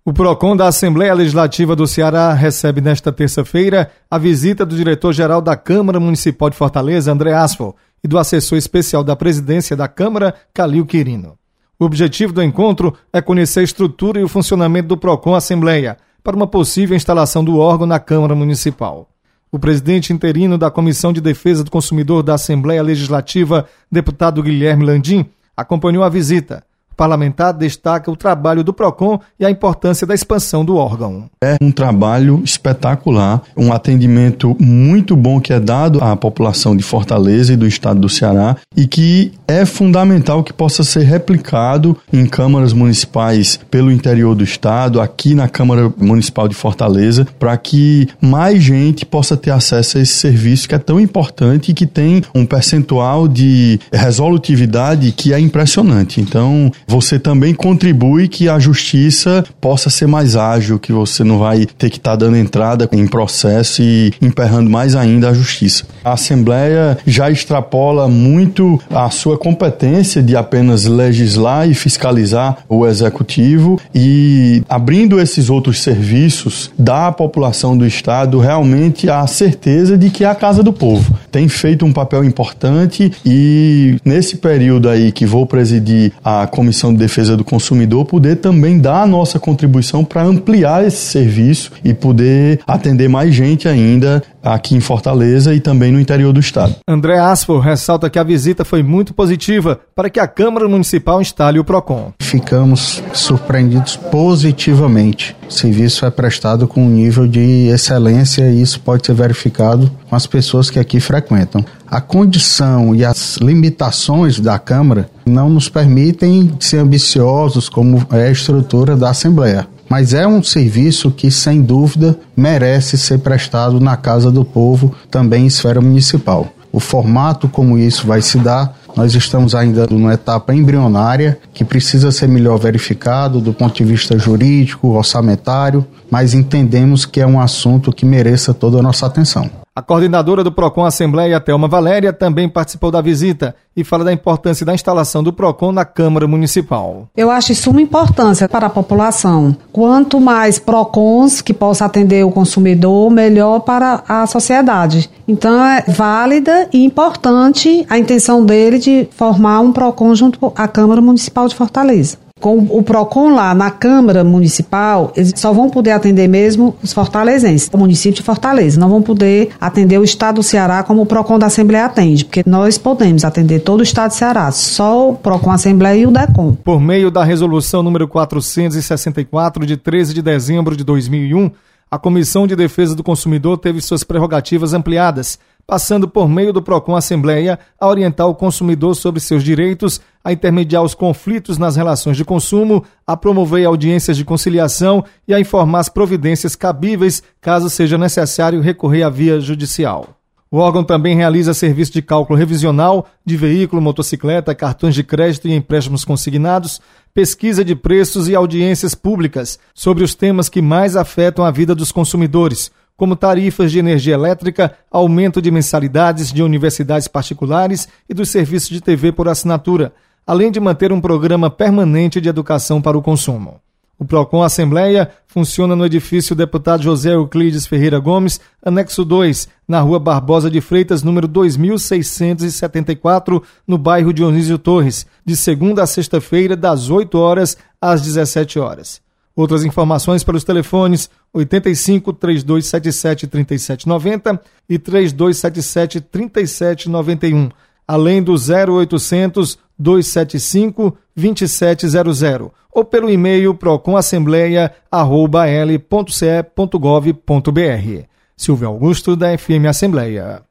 O PROCON da Assembleia Legislativa do Ceará recebe nesta terça-feira a visita do diretor-geral da Câmara Municipal de Fortaleza, André Asfo, e do assessor especial da presidência da Câmara, Calil Quirino. O objetivo do encontro é conhecer a estrutura e o funcionamento do PROCON Assembleia para uma possível instalação do órgão na Câmara Municipal. O presidente interino da Comissão de Defesa do Consumidor da Assembleia Legislativa, deputado Guilherme Landim, acompanhou a visita. O parlamentar destaca o trabalho do PROCON e a importância da expansão do órgão. É um trabalho espetacular, um atendimento muito bom que é dado à população de Fortaleza e do estado do Ceará e que é fundamental que possa ser replicado em câmaras municipais pelo interior do estado, aqui na Câmara Municipal de Fortaleza, para que mais gente possa ter acesso a esse serviço que é tão importante e que tem um percentual de resolutividade que é impressionante. Então, você também contribui que a justiça possa ser mais ágil, que você não vai ter que estar dando entrada em processo e emperrando mais ainda a justiça. A Assembleia já extrapola muito a sua competência de apenas legislar e fiscalizar o Executivo e abrindo esses outros serviços dá à população do Estado realmente a certeza de que é a casa do povo. Tem feito um papel importante e nesse período aí que vou presidir a Comissão de Defesa do Consumidor, poder também dar a nossa contribuição para ampliar esse serviço e poder atender mais gente ainda aqui em Fortaleza e também no interior do estado. André Asfo ressalta que a visita foi muito positiva para que a Câmara Municipal instale o PROCON. Ficamos surpreendidos positivamente. O serviço é prestado com um nível de excelência e isso pode ser verificado com as pessoas que aqui frequentam. A condição e as limitações da Câmara não nos permitem ser ambiciosos como é a estrutura da Assembleia. Mas é um serviço que, sem dúvida, merece ser prestado na Casa do Povo, também em esfera municipal. O formato como isso vai se dar, nós estamos ainda numa etapa embrionária que precisa ser melhor verificado do ponto de vista jurídico, orçamentário, mas entendemos que é um assunto que mereça toda a nossa atenção. A coordenadora do PROCON Assembleia, Thelma Valéria, também participou da visita e fala da importância da instalação do PROCON na Câmara Municipal. Eu acho de suma importância para a população. Quanto mais PROCONs que possa atender o consumidor, melhor para a sociedade. Então é válida e importante a intenção dele de formar um PROCON junto à Câmara Municipal de Fortaleza. Com o PROCON lá na Câmara Municipal, eles só vão poder atender mesmo os fortalezenses, o município de Fortaleza. Não vão poder atender o estado do Ceará como o PROCON da Assembleia atende, porque nós podemos atender todo o estado do Ceará, só o PROCON Assembleia e o DECOM. Por meio da resolução número 464, de 13 de dezembro de 2001, a Comissão de Defesa do Consumidor teve suas prerrogativas ampliadas, passando por meio do PROCON Assembleia a orientar o consumidor sobre seus direitos, a intermediar os conflitos nas relações de consumo, a promover audiências de conciliação e a informar as providências cabíveis caso seja necessário recorrer à via judicial. O órgão também realiza serviço de cálculo revisional de veículo, motocicleta, cartões de crédito e empréstimos consignados, pesquisa de preços e audiências públicas sobre os temas que mais afetam a vida dos consumidores, como tarifas de energia elétrica, aumento de mensalidades de universidades particulares e dos serviços de TV por assinatura, além de manter um programa permanente de educação para o consumo. O PROCON Assembleia funciona no edifício Deputado José Euclides Ferreira Gomes, anexo 2, na Rua Barbosa de Freitas, número 2674, no bairro Dionísio Torres, de segunda a sexta-feira, das 8 horas às 17 horas. Outras informações pelos telefones 85 3277 3790 e 3277 3791, além do 0800 275 2700 ou pelo e-mail proconassembleia@l.ce.gov.br. Silvio Augusto, da FM Assembleia.